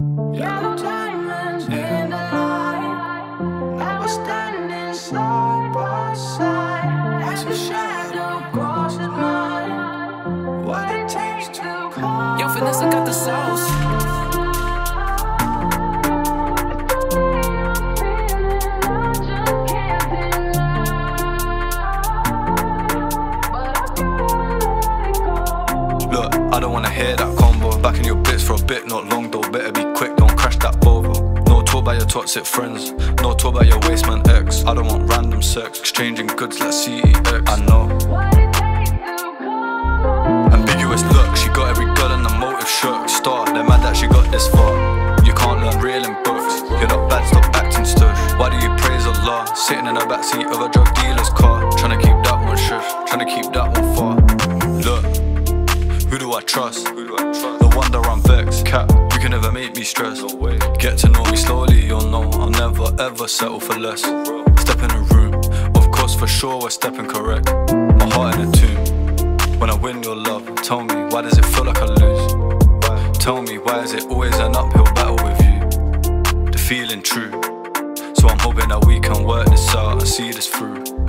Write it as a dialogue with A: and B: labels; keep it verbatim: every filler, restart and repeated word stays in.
A: Yellow diamonds in the light. Now we're standing side by side. As your shadow crosses mine. What it takes to call.
B: Yo, Vanessa got the sauce.
C: Look, I don't wanna hear that combo. Back in your bits for a bit, not long though. Better be quick, don't crash that Volvo. No talk about your toxic friends, no talk about your waste man ex. I don't want random sex, exchanging goods like C E X. I know. Ambiguous look, she got every girl in the motive shook. Star, they're mad that she got this far. You can't learn real in books. You're not bad, stop acting stush. Why do you praise Allah? Sitting in the backseat of a drug dealer's car, trying to keep that one shush, trying to keep that one far. Look, who do I trust? Who do I trust? No wonder I'm vexed. Cap, you can never make me stress. No way. Get to know me slowly, you'll know I'll never ever settle for less. Step in the room, of course for sure we're stepping correct. My heart in a tomb. When I win your love, tell me why does it feel like I lose? Why? Tell me why is it always an uphill battle with you? The feeling true. So I'm hoping that we can work this out and see this through.